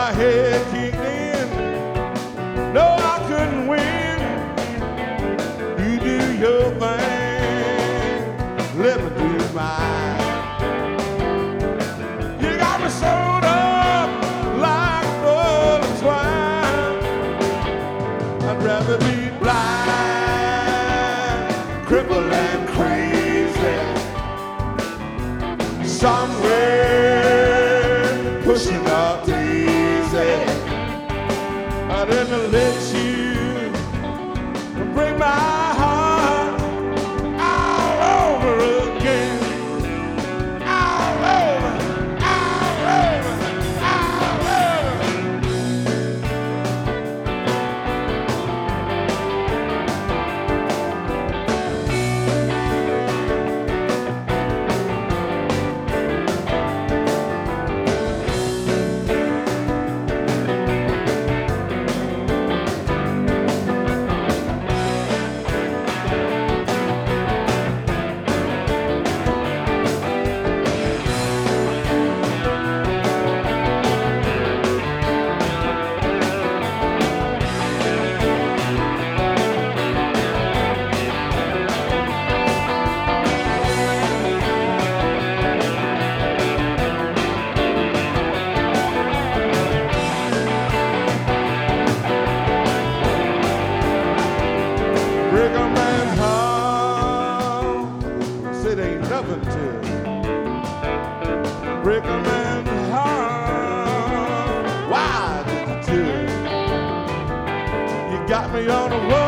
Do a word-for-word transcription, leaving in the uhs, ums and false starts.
my head kicked in. No, I couldn't win. You do your thing, let me do mine. You got me sewed up like a bull of twine. I'd rather be blind, crippled and crazy, somewhere pushing up daisy. I didn't let you break my heart all over again. All over, all over, all over. Break a man's heart, said ain't nothing to it. Break a man's heart, why did you do it? You got me on the road.